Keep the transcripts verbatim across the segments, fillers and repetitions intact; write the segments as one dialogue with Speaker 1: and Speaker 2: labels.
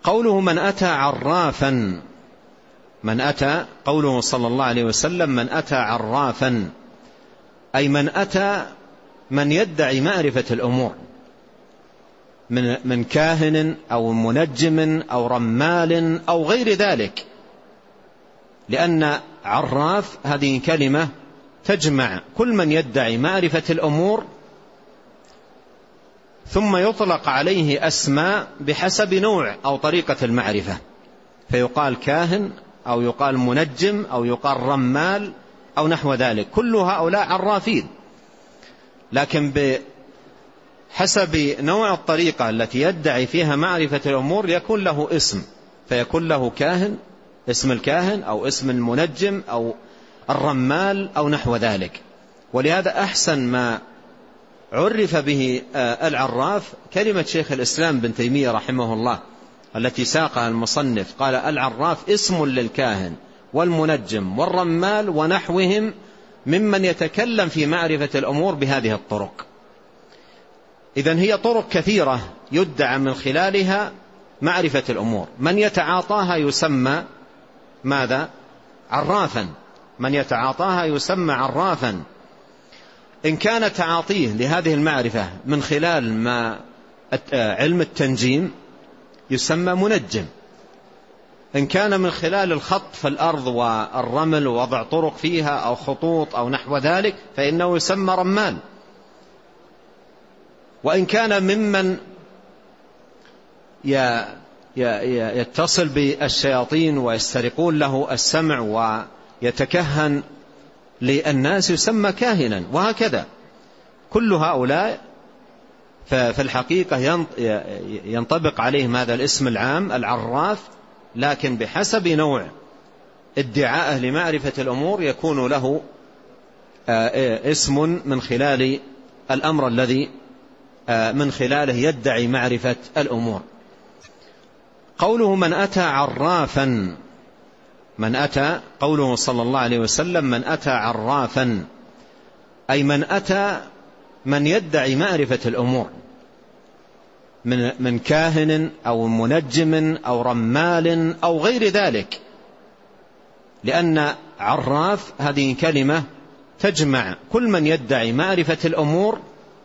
Speaker 1: قوله من أتى عرافا، من أتى قوله صلى الله عليه وسلم من أتى عرافا، أي من أتى من يدعي معرفة الأمور من من كاهن أو منجم أو رمال أو غير ذلك، لأن عراف هذه كلمة تجمع كل من يدعي معرفة الأمور ثم يطلق عليه أسماء بحسب نوع أو طريقة المعرفة، فيقال كاهن أو يقال منجم أو يقال رمال أو نحو ذلك، كل هؤلاء عرافين، لكن بحسب نوع الطريقة التي يدعي فيها معرفة الأمور يكون له اسم، فيكون له كاهن، اسم الكاهن أو اسم المنجم أو الرمال أو نحو ذلك. ولهذا أحسن ما عرف به العراف كلمة شيخ الإسلام بن تيمية رحمه الله التي ساقها المصنف، قال العراف اسم للكاهن والمنجم والرمال ونحوهم ممن يتكلم في معرفة الأمور بهذه الطرق. إذن هي طرق كثيرة يدعى من خلالها معرفة الأمور، من يتعاطاها يسمى ماذا؟ عرافا، من يتعاطاها يسمى عرافا. إن كان تعاطيه لهذه المعرفة من خلال ما علم التنجيم يسمى منجم، إن كان من خلال الخط في الأرض والرمل ووضع طرق فيها أو خطوط أو نحو ذلك فإنه يسمى رمال، وإن كان ممن يتصل بالشياطين ويسترقون له السمع ويتكهن للناس يسمى كاهنا، وهكذا كل هؤلاء ففي الحقيقة ينطبق عليهم هذا الاسم العام العراف، لكن بحسب نوع ادعاءه لمعرفة الأمور يكون له اسم من خلال الأمر الذي من خلاله يدعي معرفة الأمور. قوله من أتى عرافا، من أتى قوله صلى الله عليه وسلم من أتى عرافا، أي من أتى من يدعي معرفة الأمور من من كاهن أو منجم أو رمال أو غير ذلك، لأن عراف هذه كلمة تجمع كل من يدعي معرفة الأمور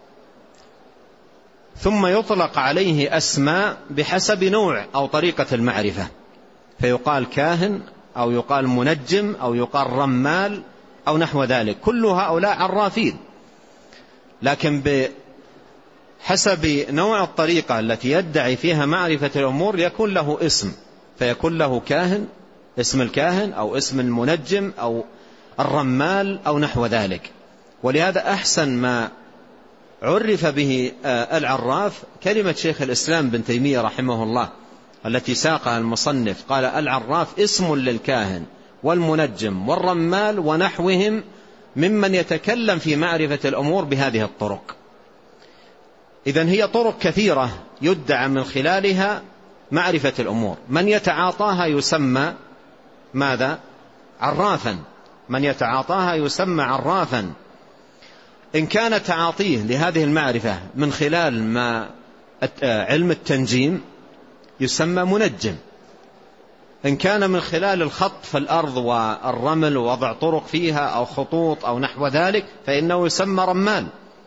Speaker 1: ثم يطلق عليه أسماء بحسب نوع أو طريقة المعرفة، فيقال كاهن أو يقال منجم أو يقال رمال أو نحو ذلك، كل هؤلاء عرافين، لكن بحسب نوع الطريقة التي يدعي فيها معرفة الأمور يكون له اسم، فيكون له كاهن، اسم الكاهن أو اسم المنجم أو الرمال أو نحو ذلك. ولهذا أحسن ما عرف به العراف كلمة شيخ الإسلام بن تيمية رحمه الله التي ساقها المصنف، قال العراف اسم للكاهن والمنجم والرمال ونحوهم ممن يتكلم في معرفة الأمور بهذه الطرق. إذن هي طرق كثيرة يدعى من خلالها معرفة الأمور، من يتعاطاها يسمى ماذا؟ عرافا، من يتعاطاها يسمى عرافا. إن كان تعاطيه لهذه المعرفة من خلال ما علم التنجيم يسمى منجم، إن كان من خلال الخط في الأرض والرمل ووضع طرق فيها أو خطوط أو نحو ذلك فإنه يسمى رمال،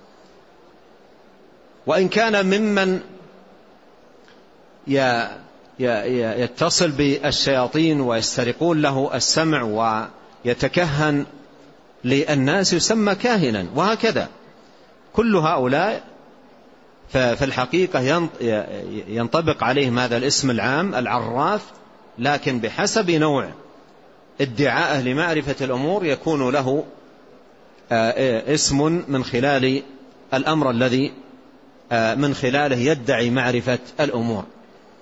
Speaker 1: وإن كان ممن يتصل بالشياطين ويسترقون له السمع ويتكهن للناس يسمى كاهنا، وهكذا كل هؤلاء ففي الحقيقة ينطبق عليهم هذا الاسم العام العراف، لكن بحسب نوع ادعاءه لمعرفة الأمور يكون له اسم من خلال الأمر الذي من خلاله يدعي معرفة الأمور.